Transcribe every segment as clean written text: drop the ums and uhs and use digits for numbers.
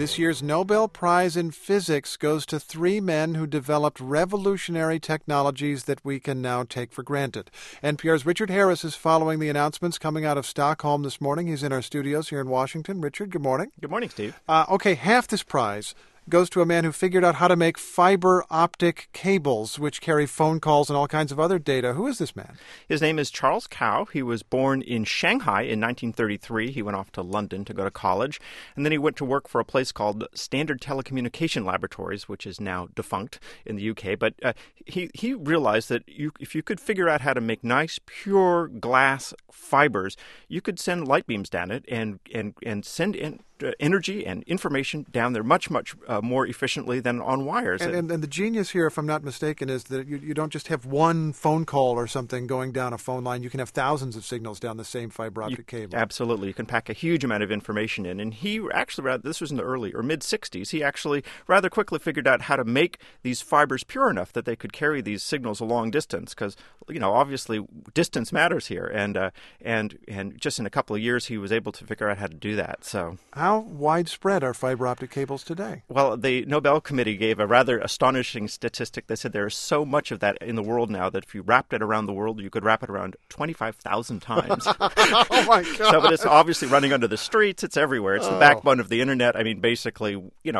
This year's Nobel Prize in Physics goes to three men who developed revolutionary technologies that we can now take for granted. NPR's Richard Harris is following the announcements coming out of Stockholm this morning. He's in our studios here in Washington. Richard, good morning. Good morning, Steve. Okay, half this prize goes to a man who figured out how to make fiber optic cables, which carry phone calls and all kinds of other data. Who is this man? His name is Charles Kao. He was born in Shanghai in 1933. He went off to London to go to college, and then he went to work for a place called Standard Telecommunication Laboratories, which is now defunct in the UK. But he realized that if you could figure out how to make nice, pure glass fibers, you could send light beams down it and send in energy and information down there much more efficiently than on wires. And the genius here, if I'm not mistaken, is that you don't just have one phone call or something going down a phone line. You can have thousands of signals down the same fiber optic cable. Absolutely. You can pack a huge amount of information in. And he actually, this was in the early or mid-'60s, he actually rather quickly figured out how to make these fibers pure enough that they could carry these signals a long distance. Because, obviously distance matters here. And just in a couple of years, he was able to figure out how to do that. So how widespread are fiber optic cables today? Well, the Nobel Committee gave a rather astonishing statistic. They said there is so much of that in the world now that if you wrapped it around the world, you could wrap it around 25,000 times. Oh, my God. So, but it's obviously running under the streets. It's everywhere. It's the backbone of the Internet. I mean, basically,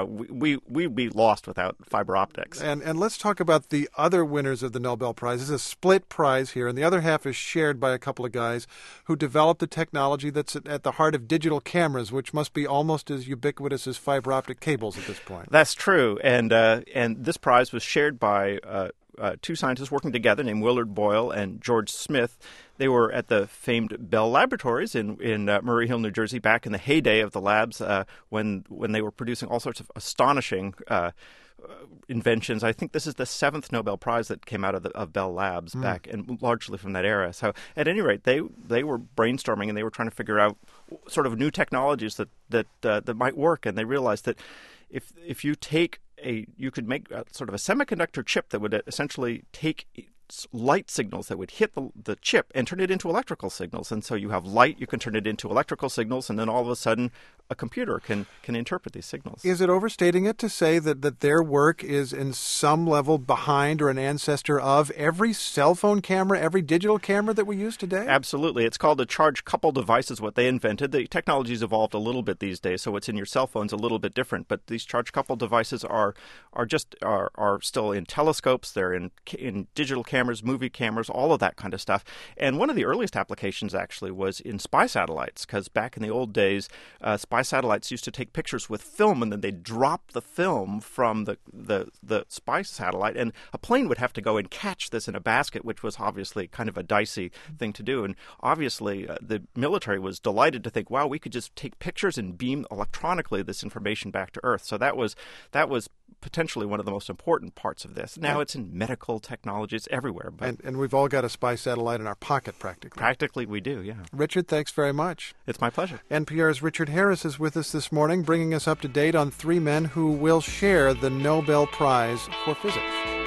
we'd be lost without fiber optics. And let's talk about the other winners of the Nobel Prize. This is a split prize here, and the other half is shared by a couple of guys who developed the technology that's at the heart of digital cameras, which must be almost as ubiquitous as fiber optic cables at this point. That's true, and this prize was shared by two scientists working together named Willard Boyle and George Smith. They were at the famed Bell Laboratories in Murray Hill, New Jersey, back in the heyday of the labs when they were producing all sorts of astonishing inventions. I think this is the seventh Nobel Prize that came out of Bell Labs back, and largely from that era. So at any rate, they were brainstorming and they were trying to figure out sort of new technologies that might work. And they realized that if you could make sort of a semiconductor chip that would essentially take light signals that would hit the chip and turn it into electrical signals. And so you have light, you can turn it into electrical signals, and then all of a sudden a computer can interpret these signals. Is it overstating it to say that their work is in some level behind or an ancestor of every cell phone camera, every digital camera that we use today? Absolutely. It's called a charge-coupled device is what they invented. The technology's evolved a little bit these days, so what's in your cell phone's a little bit different. But these charge-coupled devices are still in telescopes. They're in digital cameras, movie cameras, all of that kind of stuff. And one of the earliest applications actually was in spy satellites, because back in the old days, spy satellites used to take pictures with film, and then they'd drop the film from the spy satellite, and a plane would have to go and catch this in a basket, which was obviously kind of a dicey thing to do. And obviously the military was delighted to think, wow, we could just take pictures and beam electronically this information back to Earth. So that was potentially one of the most important parts of this. Now it's in medical technology. It's everywhere. But and we've all got a spy satellite in our pocket, practically. Practically, we do, yeah. Richard, thanks very much. It's my pleasure. NPR's Richard Harris is with us this morning, bringing us up to date on three men who will share the Nobel Prize for Physics.